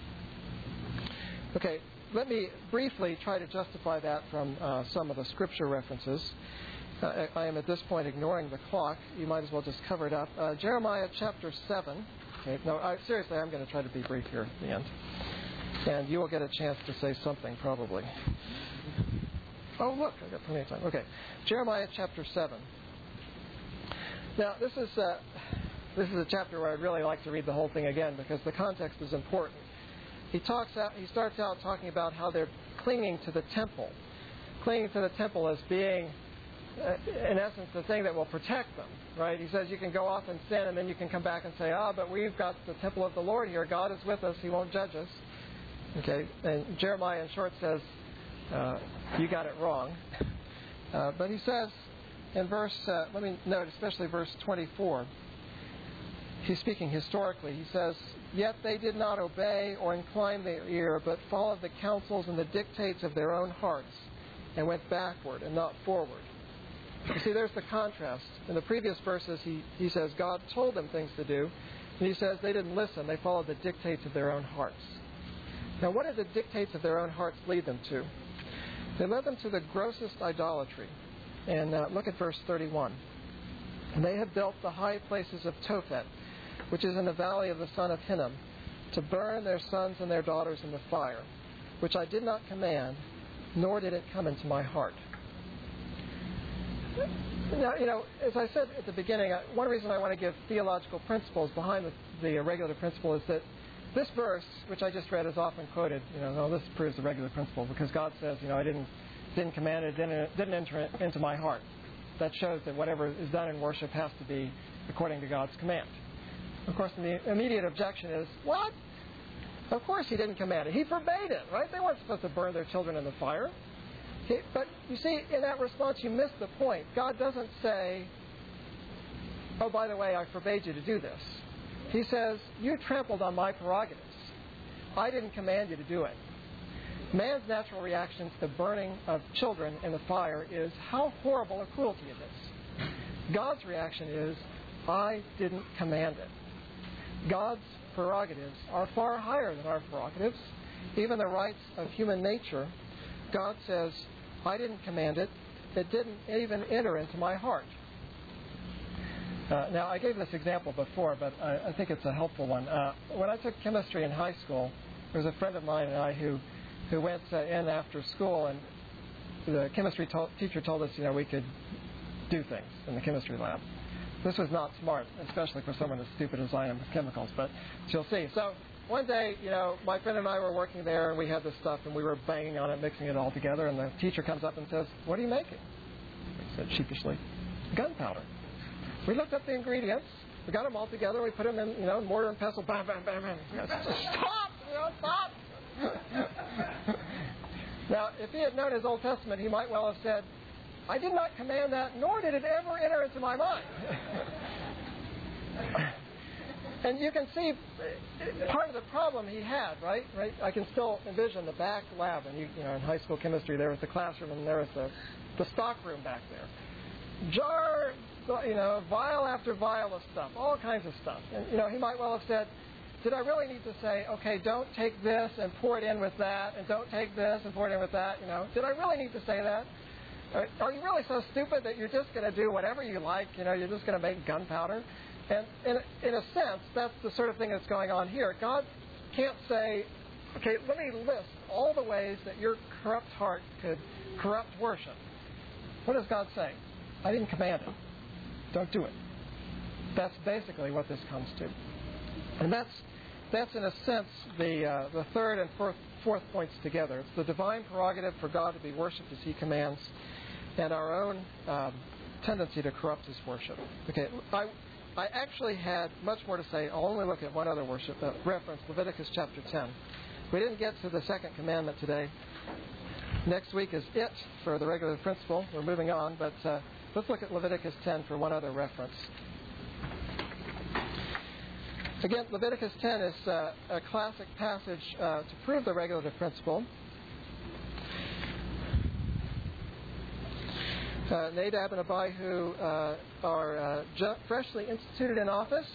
Okay, let me briefly try to justify that from uh, some of the scripture references. Uh, I am at this point ignoring the clock. You might as well just cover it up. Uh, Jeremiah chapter seven. Okay, no, I, seriously, I'm going to try to be brief here at the end. And you will get a chance to say something, probably. Oh, look, I've got plenty of time. Okay, Jeremiah chapter seven. Now, this is, uh, this is a chapter where I'd really like to read the whole thing again because the context is important. He talks out. He starts out talking about how they're clinging to the temple, clinging to the temple as being, uh, in essence, the thing that will protect them. Right? He says you can go off and sin, and then you can come back and say, "Ah, but we've got the temple of the Lord here. God is with us. He won't judge us." Okay. And Jeremiah, in short, says, uh, "You got it wrong." Uh, but he says in verse, uh, let me note, especially verse twenty-four. He's speaking historically. He says, "Yet they did not obey or incline their ear, but followed the counsels and the dictates of their own hearts, and went backward and not forward." You see, there's the contrast. In the previous verses, he, he says God told them things to do, and he says they didn't listen. They followed the dictates of their own hearts. Now, what did the dictates of their own hearts lead them to? They led them to the grossest idolatry. And uh, look at verse thirty-one. "And they have built the high places of Tophet, which is in the valley of the son of Hinnom, to burn their sons and their daughters in the fire, which I did not command, nor did it come into my heart." Now, you know, as I said at the beginning, one reason I want to give theological principles behind the, the regular principle is that this verse, which I just read, is often quoted. You know, no, this proves the regular principle because God says, you know, I didn't didn't command it, didn't didn't enter into my heart. That shows that whatever is done in worship has to be according to God's command. Of course, the immediate objection is, what? Of course he didn't command it. He forbade it, right? They weren't supposed to burn their children in the fire. Okay, but you see, in that response, you missed the point. God doesn't say, "Oh, by the way, I forbade you to do this." He says, "You trampled on my prerogatives. I didn't command you to do it." Man's natural reaction to the burning of children in the fire is how horrible a cruelty it is. God's reaction is, "I didn't command it." God's prerogatives are far higher than our prerogatives. Even the rights of human nature, God says, "I didn't command it. It didn't even enter into my heart." Uh, now, I gave this example before, but I, I think it's a helpful one. Uh, when I took chemistry in high school, there was a friend of mine and I who, who went uh, in after school, and the chemistry to- teacher told us, you know, we could do things in the chemistry lab. This was not smart, especially for someone as stupid as I am with chemicals, but you'll see. So one day, you know, my friend and I were working there, and we had this stuff, and we were banging on it, mixing it all together, and the teacher comes up and says, "What are you making?" I said sheepishly, "Gunpowder." We looked up the ingredients, we got them all together, we put them in, you know, mortar and pestle, bam, bam, bam, bam. Stop! You know, stop! Now, if he had known his Old Testament, he might well have said, "I did not command that, nor did it ever enter into my mind." And you can see part of the problem he had, right? Right. I can still envision the back lab, and you, you know, in high school chemistry, there was the classroom, and there was the, the stock room back there. Jar, you know, vial after vial of stuff, all kinds of stuff. And you know, he might well have said, "Did I really need to say, okay, don't take this and pour it in with that, and don't take this and pour it in with that? You know, did I really need to say that? Are, are you really so stupid that you're just going to do whatever you like? You know, you're just going to make gunpowder?" And in, in a sense, that's the sort of thing that's going on here. God can't say, okay, let me list all the ways that your corrupt heart could corrupt worship. What does God say? I didn't command it. Don't do it. That's basically what this comes to. And that's, that's in a sense, the, uh, the third and fourth, fourth points together. It's the divine prerogative for God to be worshipped as He commands, and our own um, tendency to corrupt His worship. Okay, I... I actually had much more to say. I'll only look at one other worship uh, reference, Leviticus chapter ten. We didn't get to the second commandment today. Next week is it for the regular principle. We're moving on, but uh, let's look at Leviticus ten for one other reference. Again, Leviticus ten is uh, a classic passage uh, to prove the regulative principle. Uh, Nadab and Abihu uh, are uh, ju- freshly instituted in office.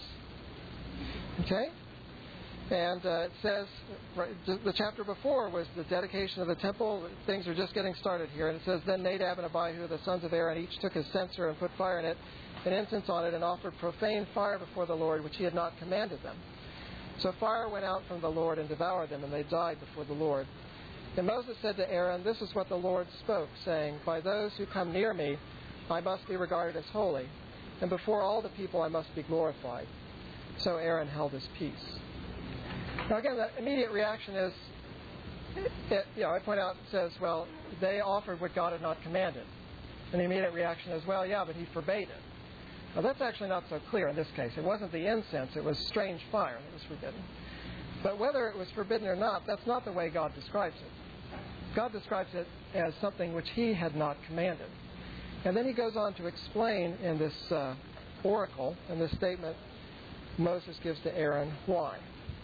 Okay? And uh, it says, right, the chapter before was the dedication of the temple. Things are just getting started here. And it says, then Nadab and Abihu, the sons of Aaron, each took his censer and put fire in it, and incense on it, and offered profane fire before the Lord, which He had not commanded them. So fire went out from the Lord and devoured them, and they died before the Lord. And Moses said to Aaron, this is what the Lord spoke, saying, by those who come near me, I must be regarded as holy, and before all the people I must be glorified. So Aaron held his peace. Now again, the immediate reaction is, it, you know, I point out, it says, well, they offered what God had not commanded. And the immediate reaction is, well, yeah, but He forbade it. Now that's actually not so clear in this case. It wasn't the incense, it was strange fire that was forbidden. But whether it was forbidden or not, that's not the way God describes it. God describes it as something which He had not commanded. And then He goes on to explain in this uh, oracle, in this statement Moses gives to Aaron, why.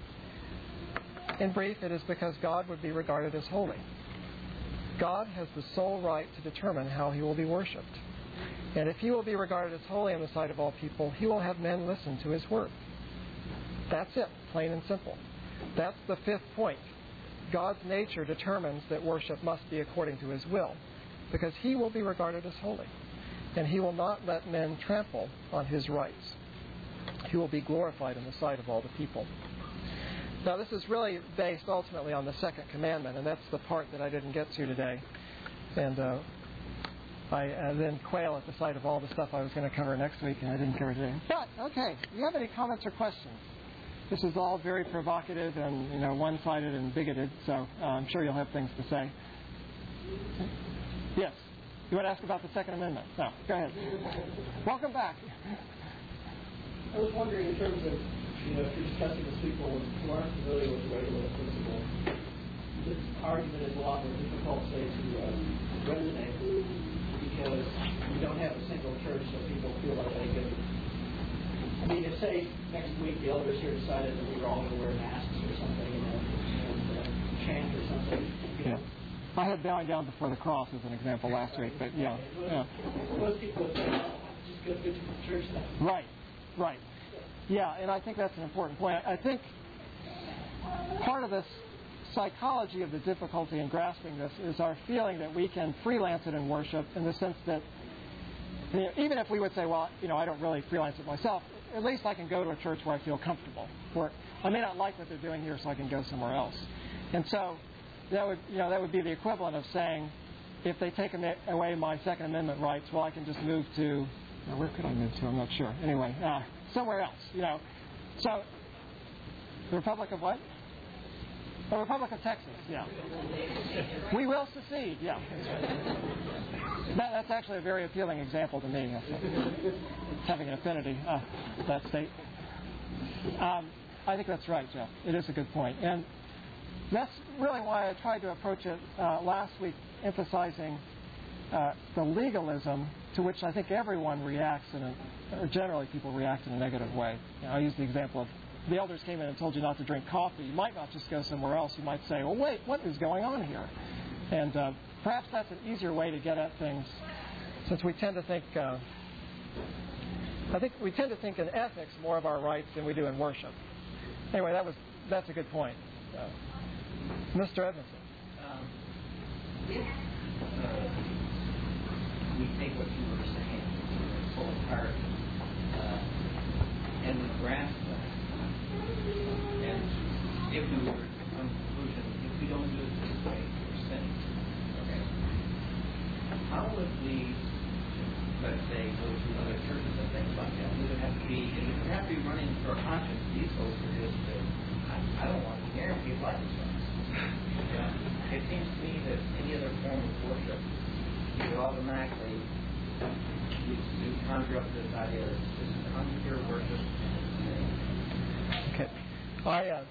In brief, it is because God would be regarded as holy. God has the sole right to determine how He will be worshipped. And if He will be regarded as holy in the sight of all people, He will have men listen to His word. That's it, plain and simple. That's the fifth point. God's nature determines that worship must be according to His will, because He will be regarded as holy, and He will not let men trample on His rights. He will be glorified in the sight of all the people. Now, this is really based ultimately on the second commandment, and that's the part that I didn't get to today. And uh, I uh, then quail at the sight of all the stuff I was going to cover next week, and I didn't cover today. But, okay, do you have any comments or questions? This is all very provocative and, you know, one-sided and bigoted, so uh, I'm sure you'll have things to say. Yes? You want to ask about the Second Amendment? No. Go ahead. Welcome back. I was wondering in terms of, you know, if you're discussing with people who aren't familiar with the regulative principle, this argument is a lot more difficult, say, to uh, resonate because you don't have a single church, so people feel like they can. I mean, if, say, next week the elders here decided that we were all going to wear masks or something and, and uh, chant or something. You know. Yeah. I had bowing down before the cross as an example last week, but yeah. yeah. Most people would say, oh, just go to the church then. Right, right. Yeah, and I think that's an important point. I think part of this psychology of the difficulty in grasping this is our feeling that we can freelance it in worship in the sense that, you know, even if we would say, well, you know, I don't really freelance it myself, at least I can go to a church where I feel comfortable. Where I may not like what they're doing here, so I can go somewhere else. And so that would, you know, that would be the equivalent of saying, if they take away my Second Amendment rights, well, I can just move to, now where could I move to? I'm not sure. Anyway, uh, somewhere else, you know. So, the Republic of what? The Republic of Texas, yeah. We will secede, yeah. That, that's actually a very appealing example to me, having an affinity, uh, that state. Um, I think that's right, Jeff. It is a good point. And that's really why I tried to approach it uh, last week, emphasizing uh, the legalism to which I think everyone reacts in a, or generally people react in a negative way. You know, I use the example of the elders came in and told you not to drink coffee, you might not just go somewhere else. You might say, well, wait, what is going on here? And uh, perhaps that's an easier way to get at things, since we tend to think, uh, I think we tend to think in ethics more of our rights than we do in worship. Anyway, that was that's a good point. Uh, Mister Edmondson. Um, if uh, we take what you were saying and pull apart uh, and we grasp that, and if we were to come to the conclusion, if we don't do it this way, we're sinning. Okay. How would we, let's say, go to other churches and things like that? We would have to be, it would have to be running through our conscience. These folks are just, uh, I, I don't want to hear people like this. Yeah. It seems to me that any other form of worship, you would automatically you, you conjure up this idea that this is unpure worship. Okay. I uh,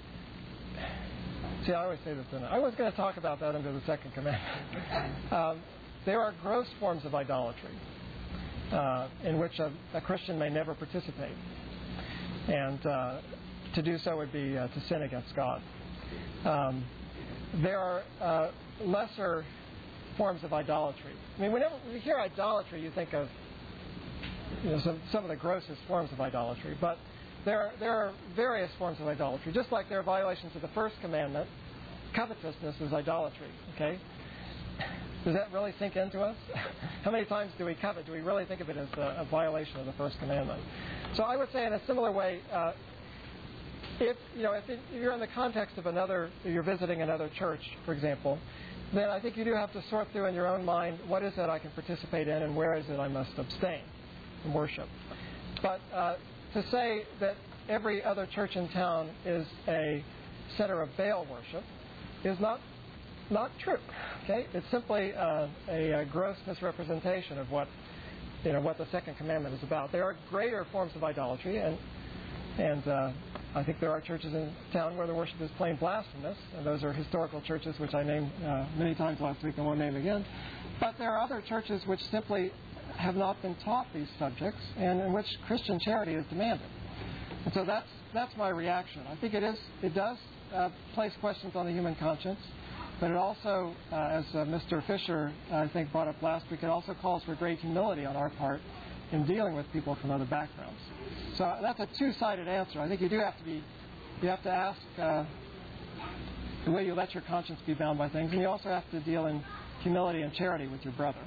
see. I always say this. And I was going to talk about that under the second commandment. um, there are gross forms of idolatry uh, in which a, a Christian may never participate, and uh, to do so would be uh, to sin against God. Um, there are uh, lesser forms of idolatry. I mean, whenever you hear idolatry, you think of you know, some, some of the grossest forms of idolatry. But there are, there are various forms of idolatry. Just like there are violations of the first commandment, covetousness is idolatry. Okay? Does that really sink into us? How many times do we covet? Do we really think of it as a, a violation of the first commandment? So I would say in a similar way, uh, If you know, if, it, if you're in the context of another, you're visiting another church, for example, then I think you do have to sort through in your own mind what is it I can participate in and where is it I must abstain from worship. But uh, to say that every other church in town is a center of Baal worship is not not true. Okay, it's simply uh, a, a gross misrepresentation of what you know what the second commandment is about. There are greater forms of idolatry, and and uh, I think there are churches in town where the worship is plain blasphemous, and those are historical churches, which I named uh, many times last week and won't name again. But there are other churches which simply have not been taught these subjects, and in which Christian charity is demanded. And so that's that's my reaction. I think it is it does uh, place questions on the human conscience, but it also, uh, as uh, Mister Fisher uh, I think brought up last week, it also calls for great humility on our part in dealing with people from other backgrounds. So that's a two-sided answer. I think you do have to be, you have to ask uh, the way you let your conscience be bound by things, and you also have to deal in humility and charity with your brother.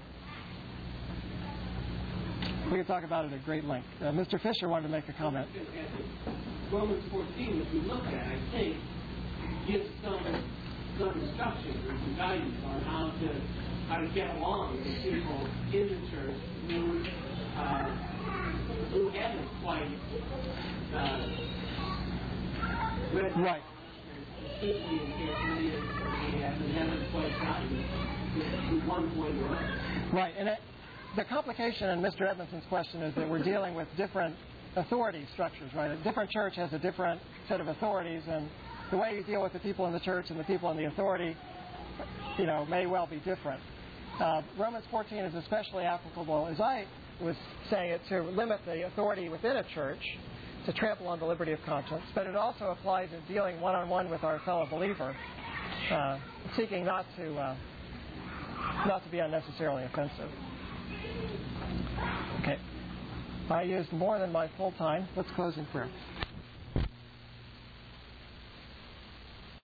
We could talk about it at great length. Uh, Mister Fisher wanted to make a comment. Romans fourteen, which we looked at, I think, gives some some instructions or some guidance on how to how to get along with people in the church who uh, who haven't quite uh, read right. deeply and carefully and haven't quite gotten to one point or another. Right, and it, the complication in Mister Edmondson's question is that we're dealing with different authority structures, right? A different church has a different set of authorities, and the way you deal with the people in the church and the people in the authority, you know, may well be different. Uh, Romans fourteen is especially applicable, as I was saying it, to limit the authority within a church, to trample on the liberty of conscience, but it also applies in dealing one-on-one with our fellow believer, uh, seeking not to uh, not to be unnecessarily offensive. Okay. I used more than my full time. Let's close in prayer.